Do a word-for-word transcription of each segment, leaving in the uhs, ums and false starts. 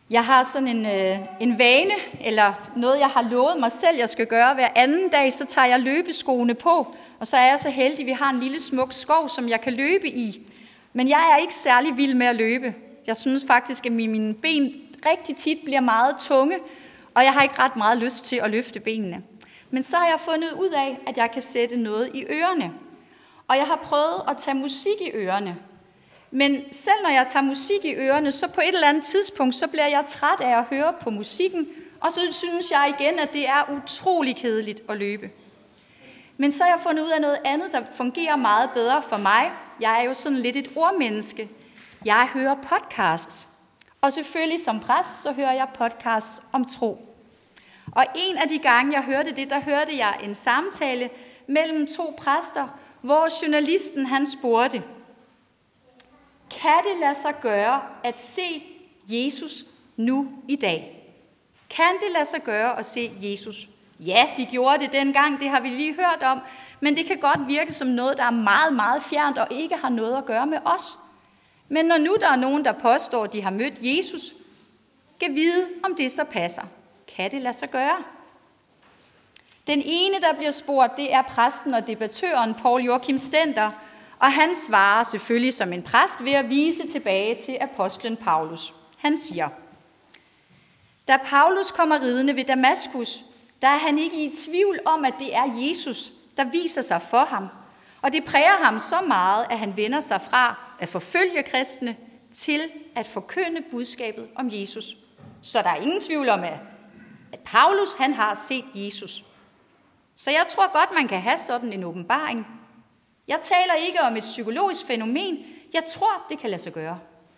Jeg har sådan en, øh, en vane, eller noget, jeg har lovet mig selv, jeg skal gøre hver anden dag, så tager jeg løbeskoene på, og så er jeg så heldig, at vi har en lille smuk skov, som jeg kan løbe i. Men jeg er ikke særlig vild med at løbe. Jeg synes faktisk, at mine ben rigtig tit bliver meget tunge, og jeg har ikke ret meget lyst til at løfte benene. Men så har jeg fundet ud af, at jeg kan sætte noget i ørerne. Og jeg har prøvet at tage musik i ørerne. Men selv når jeg tager musik i ørerne, så på et eller andet tidspunkt, så bliver jeg træt af at høre på musikken, og så synes jeg igen, at det er utrolig kedeligt at løbe. Men så har jeg fundet ud af noget andet, der fungerer meget bedre for mig. Jeg er jo sådan lidt et ordmenneske. Jeg hører podcasts. Og selvfølgelig som præst, så hører jeg podcasts om tro. Og en af de gange, jeg hørte det, der hørte jeg en samtale mellem to præster, hvor journalisten han spurgte, kan det lade sig gøre at se Jesus nu i dag? Kan det lade sig gøre at se Jesus? Ja, de gjorde det dengang, det har vi lige hørt om, men det kan godt virke som noget, der er meget, meget fjernt og ikke har noget at gøre med os. Men når nu der er nogen, der påstår, at de har mødt Jesus, kan vide, om det så passer. Kan det lade sig gøre? Den ene, der bliver spurgt, det er præsten og debattøren Poul Joachim Stender, og han svarer selvfølgelig som en præst ved at vise tilbage til apostlen Paulus. Han siger, da Paulus kommer ridende ved Damaskus, der er han ikke i tvivl om, at det er Jesus, der viser sig for ham. Og det præger ham så meget, at han vender sig fra at forfølge kristne til at forkynde budskabet om Jesus. Så der er ingen tvivl om, at Paulus han har set Jesus. Så jeg tror godt, man kan have sådan en åbenbaring. Jeg taler ikke om et psykologisk fænomen. Jeg tror, det kan lade sig gøre.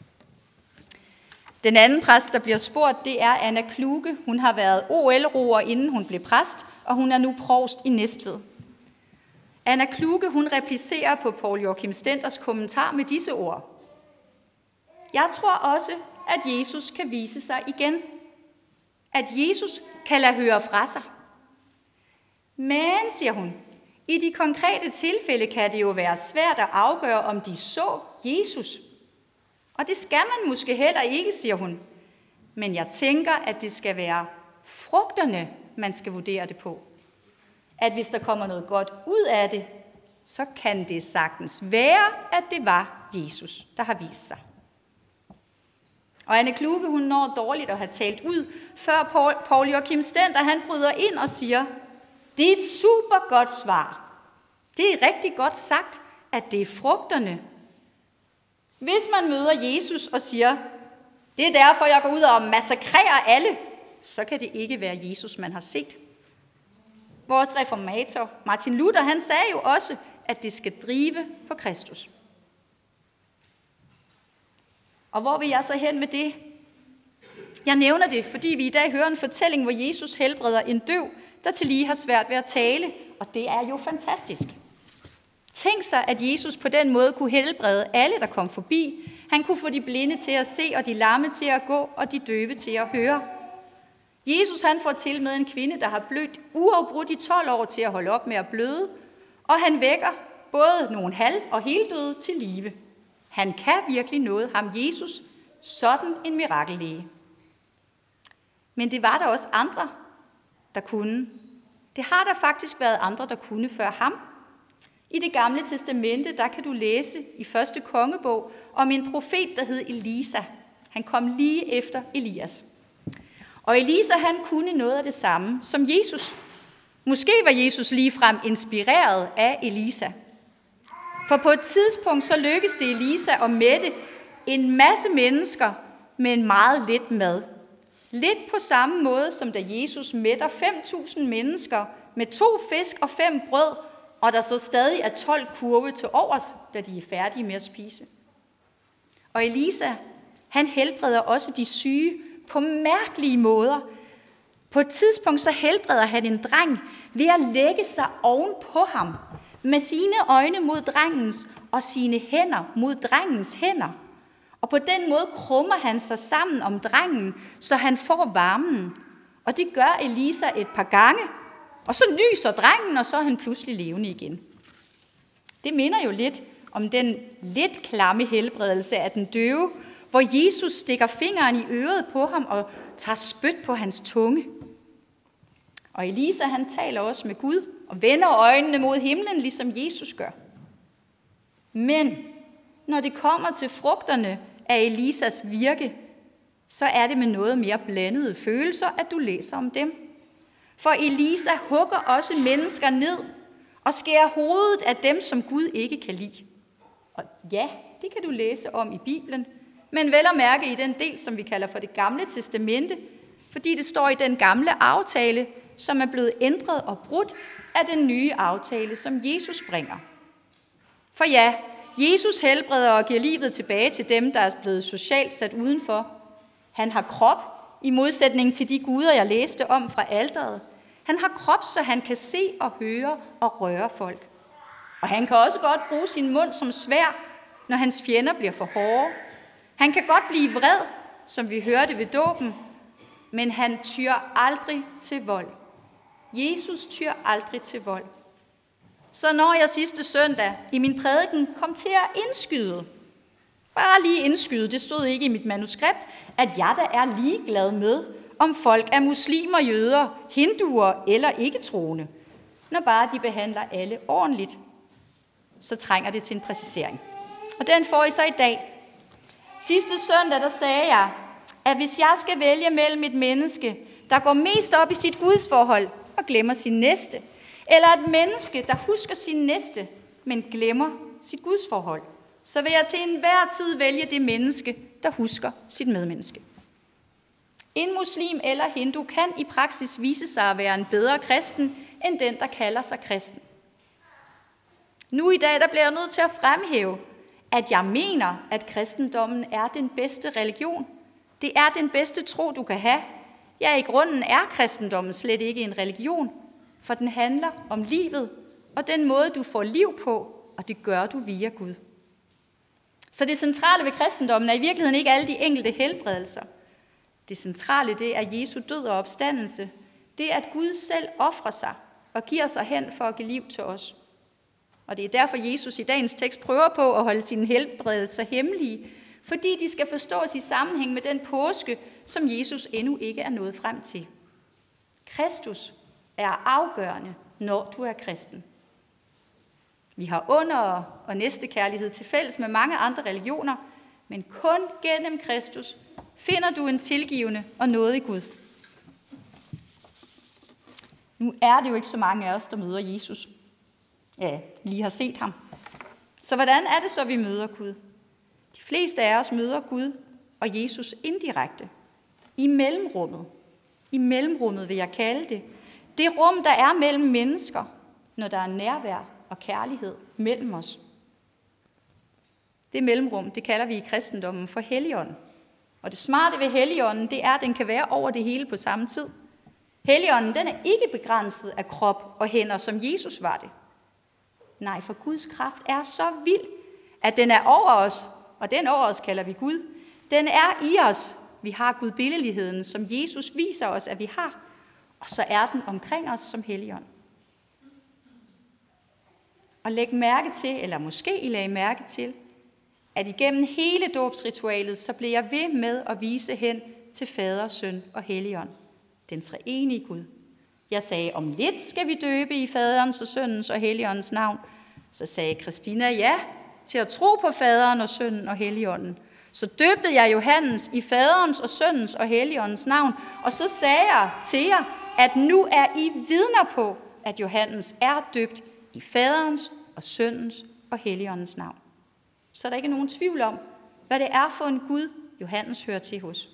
Den anden præst, der bliver spurgt, det er Anna Kluge. Hun har været O L-roer, inden hun blev præst, og hun er nu provst i Næstved. Anna Kluge, hun replicerer på Poul Joachim Stenders kommentar med disse ord. Jeg tror også, at Jesus kan vise sig igen. At Jesus kan lade høre fra sig. Men, siger hun, i de konkrete tilfælde kan det jo være svært at afgøre, om de så Jesus. Og det skal man måske heller ikke, siger hun. Men jeg tænker, at det skal være frugterne, man skal vurdere det på. At hvis der kommer noget godt ud af det, så kan det sagtens være, at det var Jesus, der har vist sig. Og Anne Kluge, hun når dårligt at have talt ud, før Poul Joachim Stender, han bryder ind og siger, det er et super godt svar. Det er rigtig godt sagt, at det er frugterne. Hvis man møder Jesus og siger, det er derfor, jeg går ud og massakrerer alle, så kan det ikke være Jesus, man har set. Vores reformator Martin Luther, han sagde jo også, at det skal drive på Kristus. Og hvor vil jeg så hen med det? Jeg nævner det, fordi vi i dag hører en fortælling, hvor Jesus helbreder en døv, der tillige har svært ved at tale, og det er jo fantastisk. Tænk sig, at Jesus på den måde kunne helbrede alle, der kom forbi. Han kunne få de blinde til at se, og de lamme til at gå, og de døve til at høre. Jesus han får til med en kvinde, der har blødt uafbrudt i tolv år til at holde op med at bløde, og han vækker både nogle halv- og heldøde til live. Han kan virkelig noget, ham Jesus, sådan en mirakellæge. Men det var der også andre, der kunne. Det har der faktisk været andre, der kunne før ham. I det gamle testamente, der kan du læse i første kongebog om en profet, der hed Elisa. Han kom lige efter Elias. Og Elisa, han kunne noget af det samme som Jesus. Måske var Jesus ligefrem inspireret af Elisa. For på et tidspunkt, så lykkedes det Elisa at mætte en masse mennesker med en meget lidt mad. Lidt på samme måde, som da Jesus mætter fem tusind mennesker med to fisk og fem brød, og der så stadig er tolv kurve til overs, da de er færdige med at spise. Og Elisa, han helbreder også de syge på mærkelige måder. På et tidspunkt så helbreder han en dreng ved at lægge sig oven på ham, med sine øjne mod drengens og sine hænder mod drengens hænder. Og på den måde krummer han sig sammen om drengen, så han får varmen. Og det gør Elisa et par gange, og så lyser drengen, og så er han pludselig levende igen. Det minder jo lidt om den lidt klamme helbredelse af den døve, hvor Jesus stikker fingeren i øret på ham og tager spyt på hans tunge. Og Elisa, han taler også med Gud og vender øjnene mod himlen, ligesom Jesus gør. Men når det kommer til frugterne af Elisas virke, så er det med noget mere blandede følelser, at du læser om dem. For Elisa hugger også mennesker ned og skærer hovedet af dem, som Gud ikke kan lide. Og ja, det kan du læse om i Bibelen, men vel at mærke i den del, som vi kalder for det gamle testamente, fordi det står i den gamle aftale, som er blevet ændret og brudt af den nye aftale, som Jesus bringer. For ja, Jesus helbreder og giver livet tilbage til dem, der er blevet socialt sat udenfor. Han har krop, i modsætning til de guder, jeg læste om fra alteret. Han har krop, så han kan se og høre og røre folk. Og han kan også godt bruge sin mund som sværd, når hans fjender bliver for hårde. Han kan godt blive vred, som vi hørte ved dåben, men han tyr aldrig til vold. Jesus tyr aldrig til vold. Så når jeg sidste søndag i min prædiken kom til at indskyde, bare lige indskyde, det stod ikke i mit manuskript, at jeg da er ligeglad med, om folk er muslimer, jøder, hinduer eller ikke-troende, når bare de behandler alle ordentligt, så trænger det til en præcisering. Og den får I så i dag. Sidste søndag, der sagde jeg, at hvis jeg skal vælge mellem et menneske, der går mest op i sit gudsforhold og glemmer sin næste, eller et menneske, der husker sin næste, men glemmer sit gudsforhold, så vil jeg til enhver tid vælge det menneske, der husker sit medmenneske. En muslim eller hindu kan i praksis vise sig at være en bedre kristen, end den, der kalder sig kristen. Nu i dag, der bliver jeg nødt til at fremhæve, at jeg mener, at kristendommen er den bedste religion. Det er den bedste tro, du kan have. Ja, i grunden er kristendommen slet ikke en religion, for den handler om livet og den måde, du får liv på, og det gør du via Gud. Så det centrale ved kristendommen er i virkeligheden ikke alle de enkelte helbredelser. Det centrale, det er Jesu død og opstandelse. Det er, at Gud selv ofrer sig og giver sig hen for at give liv til os. Og det er derfor, Jesus i dagens tekst prøver på at holde sine helbredelser hemmelige, fordi de skal forstås i sammenhæng med den påske, som Jesus endnu ikke er nået frem til. Kristus er afgørende, når du er kristen. Vi har under- og næstekærlighed til fælles med mange andre religioner, men kun gennem Kristus finder du en tilgivende og nådig Gud. Nu er det jo ikke så mange af os, der møder Jesus. Ja, lige har set ham. Så hvordan er det så, vi møder Gud? De fleste af os møder Gud og Jesus indirekte. I mellemrummet. I mellemrummet vil jeg kalde det. Det rum, der er mellem mennesker, når der er nærvær og kærlighed mellem os. Det mellemrum, det kalder vi i kristendommen for Helligånden. Og det smarte ved Helligånden, det er, at den kan være over det hele på samme tid. Helligånden, den er ikke begrænset af krop og hænder, som Jesus var det. Nej, for Guds kraft er så vild, at den er over os, og den over os kalder vi Gud. Den er i os. Vi har gudbilledligheden, som Jesus viser os, at vi har. Og så er den omkring os som Helligånd. Og læg mærke til, eller måske I lagde mærke til, at igennem hele dåbsritualet, så blev jeg ved med at vise hen til Fader, Søn og Helligånd. Den treenige Gud. Jeg sagde, om lidt skal vi døbe i Faderens og Søndens og Helligåndens navn. Så sagde Christina ja til at tro på Faderen og Sønnen og Helligånden. Så døbte jeg Johannes i Faderens og Søndens og Helligåndens navn. Og så sagde jeg til jer, at nu er I vidner på, at Johannes er døbt i Faderens og Søndens og Helligåndens navn. Så er der ikke nogen tvivl om, hvad det er for en Gud, Johannes hører til hos.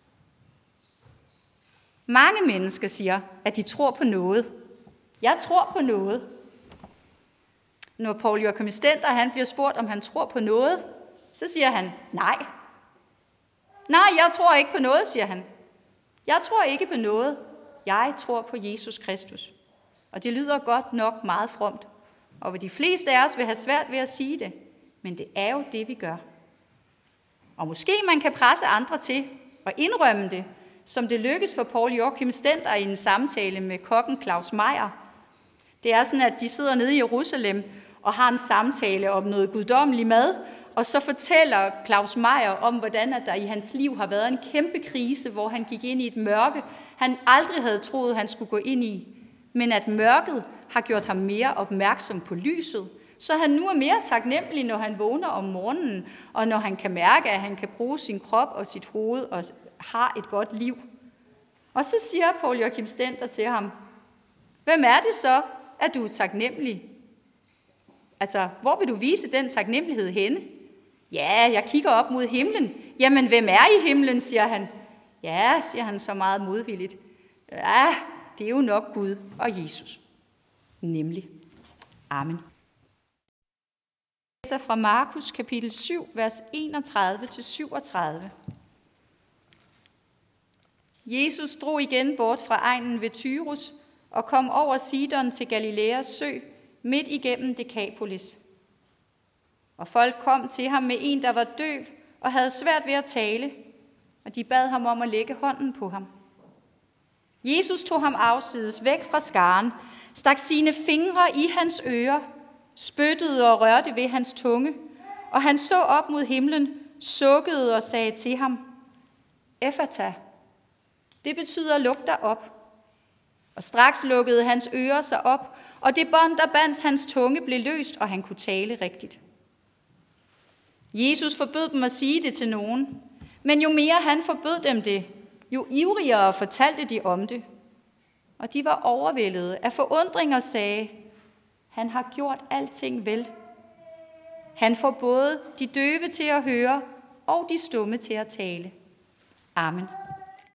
Mange mennesker siger, at de tror på noget. Jeg tror på noget. Når Poul Joachim Stender, han bliver spurgt, om han tror på noget, så siger han nej. Nej, jeg tror ikke på noget, siger han. Jeg tror ikke på noget. Jeg tror på Jesus Kristus. Og det lyder godt nok meget fromt. Og de fleste af os vil have svært ved at sige det. Men det er jo det, vi gør. Og måske man kan presse andre til at indrømme det, som det lykkes for Poul Joachim Stender i en samtale med kokken Claus Meyer. Det er sådan, at de sidder nede i Jerusalem og har en samtale om noget guddommelig mad, Og så fortæller Claus Meyer om, hvordan at der i hans liv har været en kæmpe krise, hvor han gik ind i et mørke, han aldrig havde troet, han skulle gå ind i. Men at mørket har gjort ham mere opmærksom på lyset, så han nu er mere taknemmelig, når han vågner om morgenen, og når han kan mærke, at han kan bruge sin krop og sit hoved og har et godt liv. Og så siger Poul Joachim Stender til ham, hvem er det så, at du er taknemmelig? Altså, hvor vil du vise den taknemmelighed henne? Ja, jeg kigger op mod himlen. Jamen, hvem er i himlen, siger han. Ja, siger han så meget modvilligt. Ja, det er jo nok Gud og Jesus. Nemlig. Amen. Jeg læser fra Markus kapitel syv, vers enogtredive til syvogtredive. Jesus drog igen bort fra egnen ved Tyrus og kom over Sidon til Galilæas sø, midt igennem Dekapolis. Og folk kom til ham med en, der var døv og havde svært ved at tale, og de bad ham om at lægge hånden på ham. Jesus tog ham afsides væk fra skaren, stak sine fingre i hans ører, spyttede og rørte ved hans tunge, og han så op mod himlen, sukkede og sagde til ham, Ephata. Det betyder luk dig op. Og straks lukkede hans ører sig op, og det bånd, der bandt hans tunge, blev løst, og han kunne tale rigtigt. Jesus forbød dem at sige det til nogen, men jo mere han forbød dem det, jo ivrigere fortalte de om det. Og de var overvældede af forundring og sagde, han har gjort alting vel. Han får både de døve til at høre og de stumme til at tale. Amen.